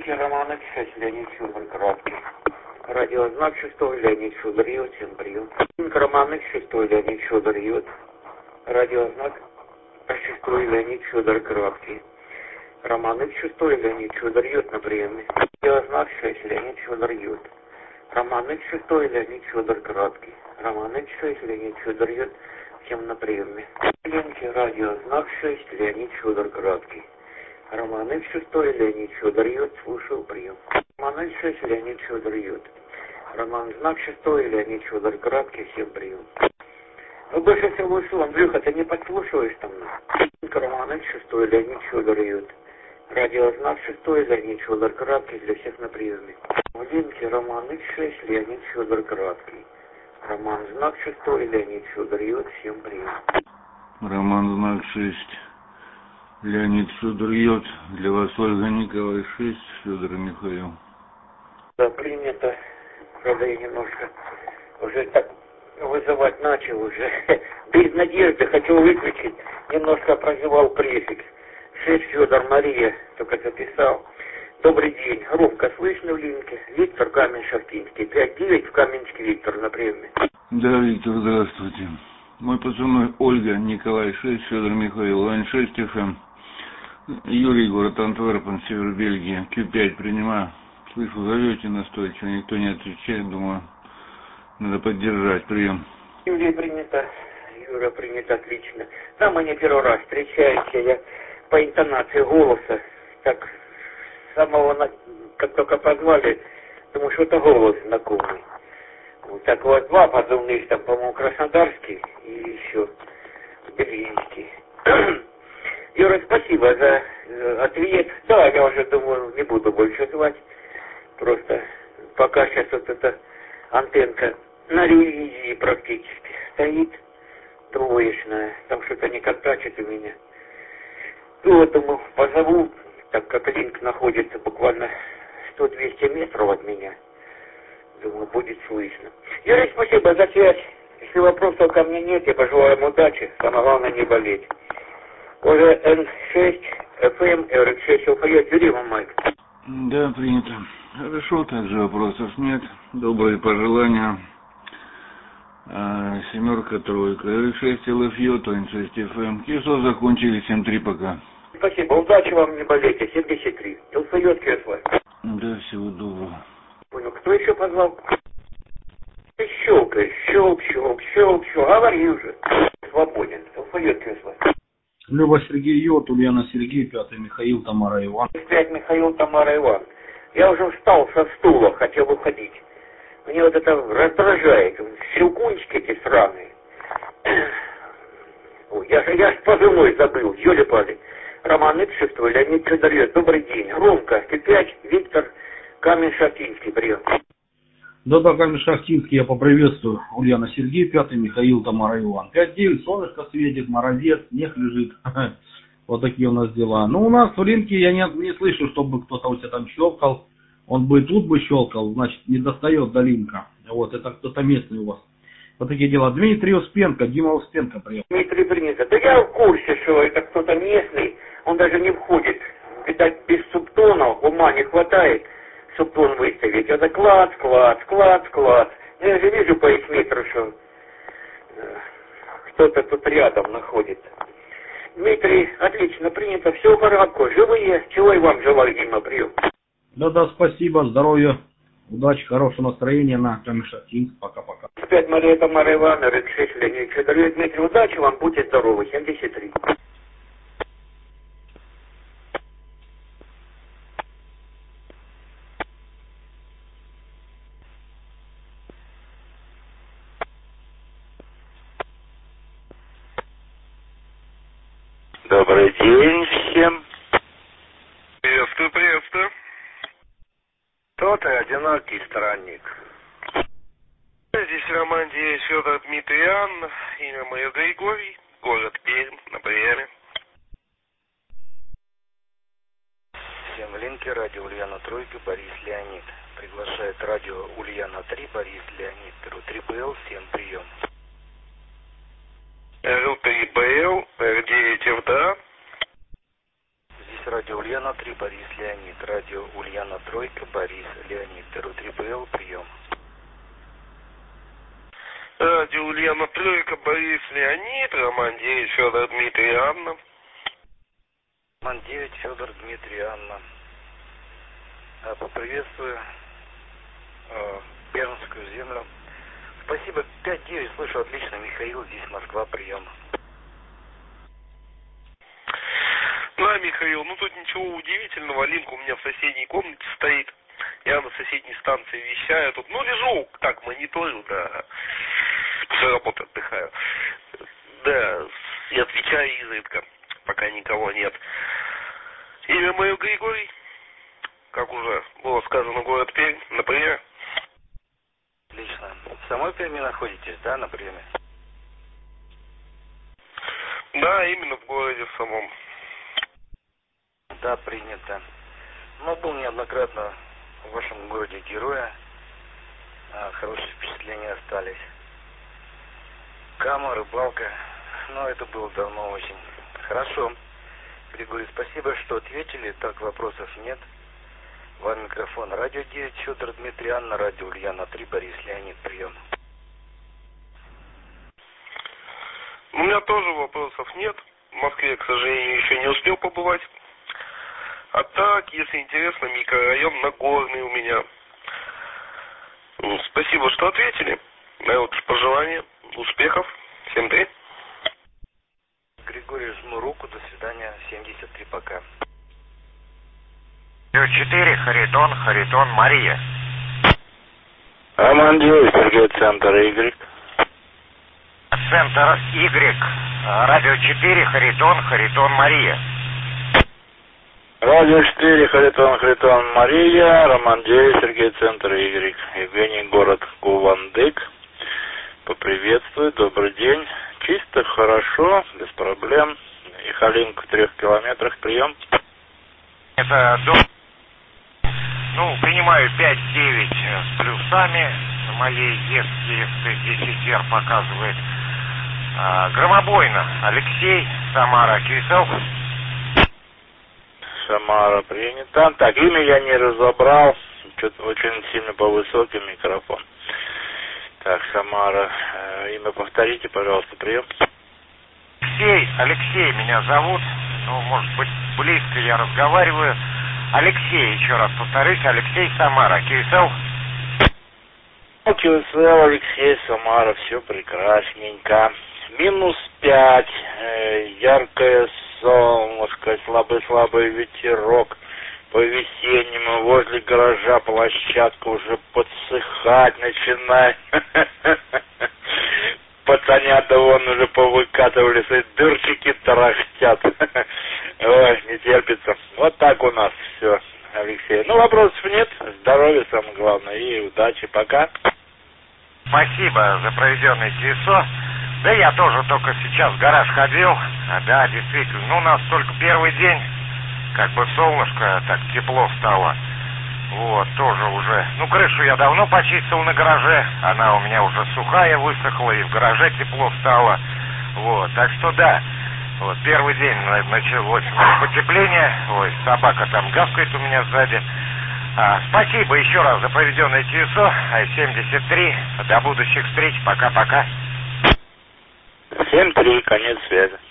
Линке Романович, 6, Леонид Федор, краткий. Радиознак 6, Леонид Федор, Йод, всем прием. Линк Романович, 6, Леонид Федор, Йод. Радиознак 6, Леонид Федор, краткий. Романович 6, Леонид Федор, Йод на приеме. Радиознак 6, Леонид Федор, Йод. Романович 6, Леонид Федор, краткий. Романович 6, Леонид Федор, Йод, всем на приеме. Линке радиознак 6, Леонид Федор, краткий. Романович 6, Леонид Федор, Йод, слушал прием. Романович 6, Леонид Федор, Йод. Роман знак 6, Леонид Федор, краткий, всем прием. Ну, больше всего вышел, Андрюха, ты не подслушиваешь там? Романович 6, Леонид Федор, Йод. Радиознак 6, Леонид Федор, краткий, для всех на приеме. В линке Романович 6, Леонид Федор, краткий. Роман знак 6, Леонид Федор, Йод, всем прием. Роман знак 6. Леонид Федор, Йод. Для вас Ольга Николай 6, Федор Михаил. Да, принято. Правда, я немножко уже так вызывать начал уже. Без надежды хотел выключить. Немножко прозевал префикс. 6, Федор, Мария. Только записал. Добрый день. Громко слышно в линке. Виктор, Камень-Шахтинский. 5-9 в Каменске, Виктор, на приеме. Да, Виктор, здравствуйте. Мой позывной Ольга Николай 6, Федор Михаил, Лайн 6 ФМ. Юрий, город Антверпен, север Бельгии. Q5 принимаю. Слышу, зовете настойчиво, никто не отвечает, думаю, надо поддержать прием. Юрий принято. Юра принято, отлично. Там мы не первый раз встречаемся. Я по интонации голоса, так с самого, как только позвали, думаю, что это голос знакомый. Вот так вот два позывных, там, по-моему, краснодарский и еще бельгийский. Юра, спасибо за ответ. Да, я уже думаю, не буду больше звать. Просто пока сейчас вот эта антенка на ревизии практически стоит, троечная. Там что-то не контачит у меня. Ну, вот думаю, позову, так как линк находится буквально 100-200 метров от меня. Думаю, будет слышно. Юрий, спасибо за связь. Если вопросов ко мне нет, я пожелаю вам удачи. Самое главное, не болеть. Уже Н6, ФМ, РХ6, ЛФ, Юрий, вам майк. Да, принято. Хорошо, также вопросов нет. Добрые пожелания. 7, тройка, РХ6, ЛФ, Н6, ФМ. КИСО закончили, 7-3 пока. Спасибо, удачи вам, не болейте, 73. ЛФ, КСВ. Да, всего доброго. Понял, кто еще позвал? Ты щелкаешь, щелк. Говори уже. Свободен. ЛФ, КСВ. Люба, Сергей, Йод, Ульяна, Сергей, 5, Михаил, Тамара, Иван. 5, Михаил, Тамара, Иван. Я уже встал со стула, хотел уходить. Мне вот это раздражает. Щелкунчики эти сраные. Ой, я ж позывной забыл. Ёли-пали. Роман 6, Леонид Федор, Йод. Добрый день. Громко. Q5, Виктор, Камень-Шахтинский. Прием. Да, Камень-Шахтинский, я поприветствую. Ульяна, Сергей, 5, Михаил, Тамара, Иван. 5-9, солнышко светит, морозец, снег лежит. Вот такие у нас дела. Ну, у нас в линке я не слышу, чтобы кто-то у тебя там щелкал. Он бы и тут бы щелкал, значит, не достает до линка. Вот, это кто-то местный у вас. Вот такие дела. Дмитрий Успенко, Дима Успенко приехал. Дмитрий принято. Да я в курсе, что это кто-то местный. Он даже не входит. Видать, без субтонов ума не хватает субтон выставить. Это клац. Я же вижу по эсметру, что кто-то тут рядом находится. Дмитрий, отлично, принято, все в порядку, живые, чего и вам желаю, Дима, прием. Да, спасибо, здоровья, удачи, хорошего настроения на Камень-Шахтинск, пока-пока. 5, Мария, Тамара, Иван, Р6, Леонид Федор, Дмитрий, удачи вам, будьте здоровы, 73. Добрый день всем. Приветствую. Кто ты, одинокий странник? Здесь Роман 9, Федор Дмитрий Анна, имя мое Григорий, город Пермь, на приеме. Всем в линке радио Ульяна Тройка, Борис Леонид. Приглашает радио Ульяна 3, Борис Леонид. РУ3БЛ, всем прием. РУ3БЛ, Р9ФДА. радио Ульяна-3, Борис Леонид. Радио Ульяна-3, Борис Леонид. ТРУ-3ПЛ, прием. Радио Ульяна-3, Борис Леонид. Роман 9, Федор Дмитрий Анна. Роман 9, Федор Дмитрий Анна. Поприветствую Пермскую землю. Спасибо. 5-9, слышу отлично. Михаил, здесь Москва, прием. Да, Михаил, ну тут ничего удивительного. Линк у меня в соседней комнате стоит. Я на соседней станции вещаю. Тут, ну, лежу, так, мониторю, да. После работы отдыхаю. Да, и отвечаю изредка, пока никого нет. Имя мое Григорий. Как уже было сказано, город Пермь, на приеме. Отлично. В самой Перми находитесь, да, на приеме? Да, именно в городе в самом. Да, принято. Но был неоднократно в вашем городе героя. Хорошие впечатления остались. Кама, рыбалка. Но это было давно очень. Хорошо. Григорий, спасибо, что ответили. Так, вопросов нет. Вам микрофон. Радио 9, Федор Дмитрий Анна. Радио Ульяна-3, Борис Леонид, прием. У меня тоже вопросов нет. В Москве, к сожалению, еще не успел побывать. А так, если интересно, микрорайон Нагорный у меня. Спасибо, что ответили. Вот пожелания, успехов. Всем 3. Григорий, жму руку. До свидания. 73, пока. 4, Харитон, Мария. Роман 9, Сергей, центр Y. Центр Y. Радио 4, Харитон, Мария. Радио 4, Харитон, Мария. Роман 9, Сергей, центр Y. Евгений, город Кувандык. Поприветствую, добрый день. Чисто, хорошо, без проблем. И Халинка в 3 километрах, прием. Это дом. Ну, принимаю 5-9 с плюсами. На моей ЕС-10R показывает. Громобойно. Алексей, Самара, Кюсов. Самара принята. Так, имя я не разобрал. Что-то очень сильно повысокий микрофон. Так, Самара. Имя повторите, пожалуйста, прием. Алексей меня зовут. Ну, может быть, близко я разговариваю. Алексей, еще раз повторюсь, Алексей, Самара, Кюсел. Кюсел, Алексей, Самара, все прекрасненько. -5, яркое солнышко, слабый ветерок. По-весеннему возле гаража площадка уже подсыхать начинает. Пацанята вон уже повыкатывались, и дырчики тарахтят. Ой, не терпится. Вот так у нас все, Алексей. Ну, вопросов нет. Здоровья самое главное и удачи. Пока. Спасибо за проведенное ТСО. Да я тоже только сейчас в гараж ходил. Да, действительно. Ну, у нас только первый день. Как бы солнышко, так тепло стало. Вот, тоже уже. Ну, крышу я давно почистил на гараже. Она у меня уже сухая, высохла, и в гараже тепло стало. Вот, так что да. Вот, первый день началось потепление. Ой, собака там гавкает у меня сзади. Спасибо еще раз за проведенное ТСО. 73. До будущих встреч. Пока-пока. 7-3, конец связи.